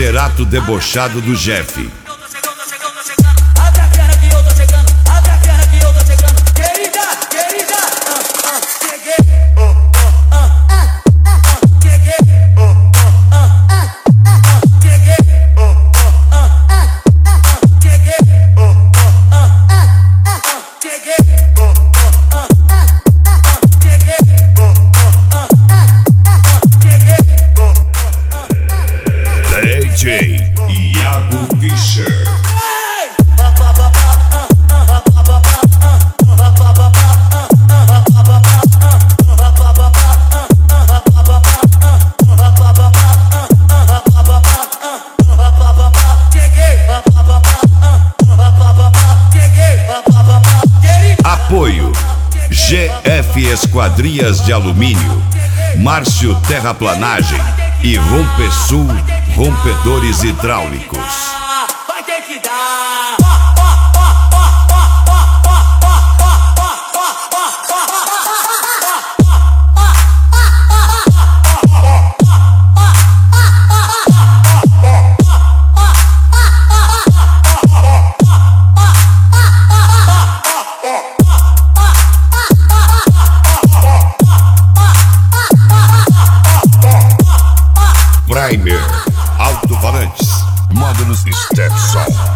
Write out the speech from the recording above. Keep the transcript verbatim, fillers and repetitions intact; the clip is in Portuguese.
Cerato debochado do Jeff. D J Iago Fischer. Apoio G F Esquadrias de Alumínio, Márcio Terraplanagem e Rompesul Rompedores Hidráulicos. Vai ter que dar. Primer, alto-falantes, módulos Stetson.